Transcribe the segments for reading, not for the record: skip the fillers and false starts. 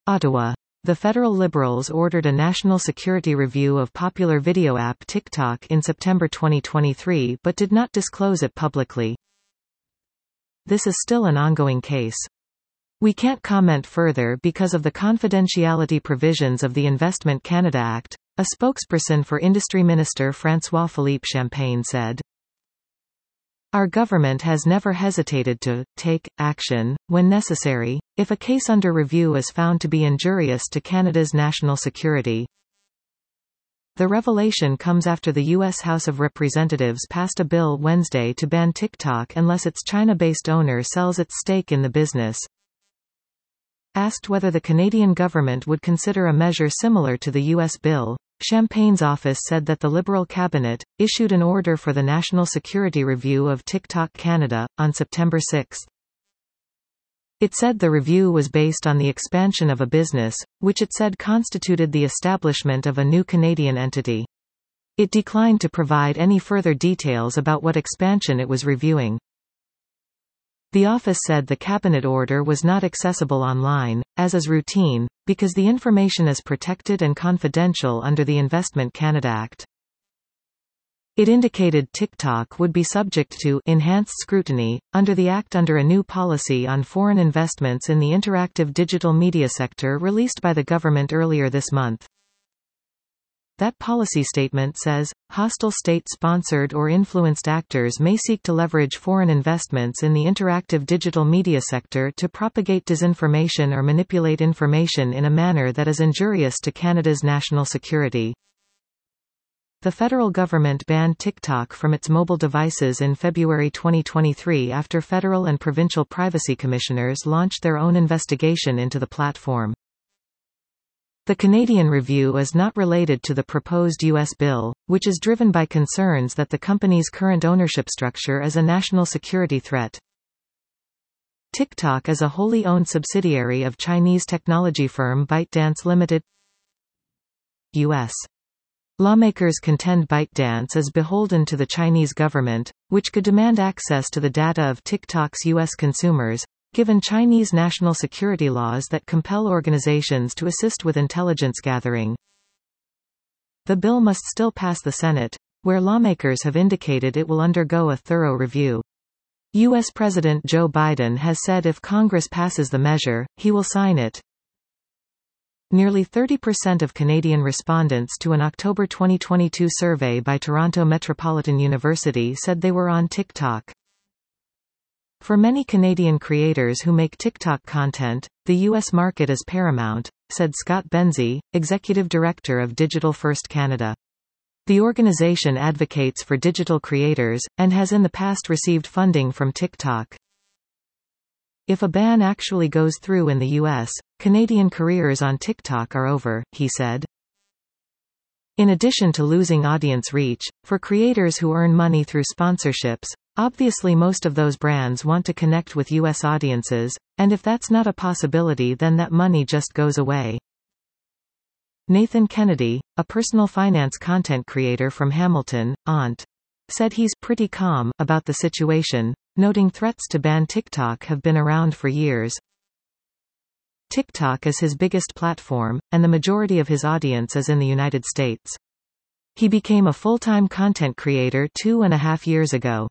Ottawa. The federal Liberals ordered a national security review of popular video app TikTok in September 2023 but did not disclose it publicly. This is still an ongoing case. We can't comment further because of the confidentiality provisions of the Investment Canada Act, a spokesperson for Industry Minister François-Philippe Champagne said. Our government has never hesitated to take action, when necessary, if a case under review is found to be injurious to Canada's national security. The revelation comes after the U.S. House of Representatives passed a bill Wednesday to ban TikTok unless its China-based owner sells its stake in the business. Asked whether the Canadian government would consider a measure similar to the U.S. bill, Champagne's office said that the Liberal cabinet issued an order for the National Security Review of TikTok Canada on September 6. It said the review was based on the expansion of a business, which it said constituted the establishment of a new Canadian entity. It declined to provide any further details about what expansion it was reviewing. The office said the cabinet order was not accessible online, as is routine, because the information is protected and confidential under the Investment Canada Act. It indicated TikTok would be subject to enhanced scrutiny under the Act under a new policy on foreign investments in the interactive digital media sector released by the government earlier this month. That policy statement says, hostile state-sponsored or influenced actors may seek to leverage foreign investments in the interactive digital media sector to propagate disinformation or manipulate information in a manner that is injurious to Canada's national security. The federal government banned TikTok from its mobile devices in February 2023 after federal and provincial privacy commissioners launched their own investigation into the platform. The Canadian review is not related to the proposed U.S. bill, which is driven by concerns that the company's current ownership structure is a national security threat. TikTok is a wholly owned subsidiary of Chinese technology firm ByteDance Limited. U.S. lawmakers contend ByteDance is beholden to the Chinese government, which could demand access to the data of TikTok's U.S. consumers, given Chinese national security laws that compel organizations to assist with intelligence gathering. The bill must still pass the Senate, where lawmakers have indicated it will undergo a thorough review. U.S. President Joe Biden has said if Congress passes the measure, he will sign it. Nearly 30% of Canadian respondents to an October 2022 survey by Toronto Metropolitan University said they were on TikTok. For many Canadian creators who make TikTok content, the U.S. market is paramount, said Scott Benzie, Executive Director of Digital First Canada. The organization advocates for digital creators, and has in the past received funding from TikTok. If a ban actually goes through in the U.S., Canadian careers on TikTok are over, he said. In addition to losing audience reach, for creators who earn money through sponsorships, obviously most of those brands want to connect with U.S. audiences, and if that's not a possibility then that money just goes away. Nathan Kennedy, a personal finance content creator from Hamilton, Ont., said he's pretty calm about the situation, noting threats to ban TikTok have been around for years. TikTok is his biggest platform, and the majority of his audience is in the United States. He became a full-time content creator 2.5 years ago.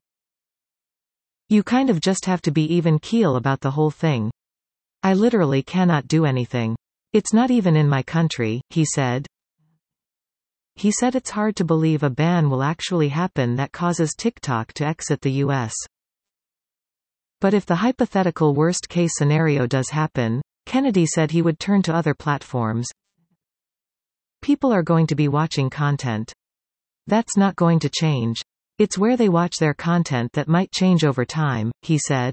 You kind of just have to be even keel about the whole thing. I literally cannot do anything. It's not even in my country, he said. He said it's hard to believe a ban will actually happen that causes TikTok to exit the U.S. But if the hypothetical worst-case scenario does happen, Kennedy said he would turn to other platforms. People are going to be watching content. That's not going to change. It's where they watch their content that might change over time, he said.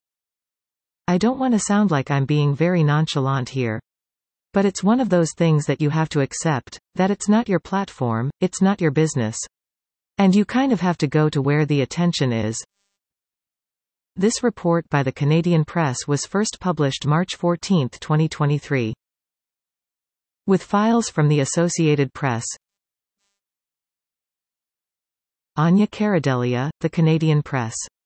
I don't want to sound like I'm being very nonchalant here. But it's one of those things that you have to accept, that it's not your platform, it's not your business. And you kind of have to go to where the attention is. This report by the Canadian Press was first published March 14, 2023. With files from the Associated Press. Anya Karadelia, The Canadian Press.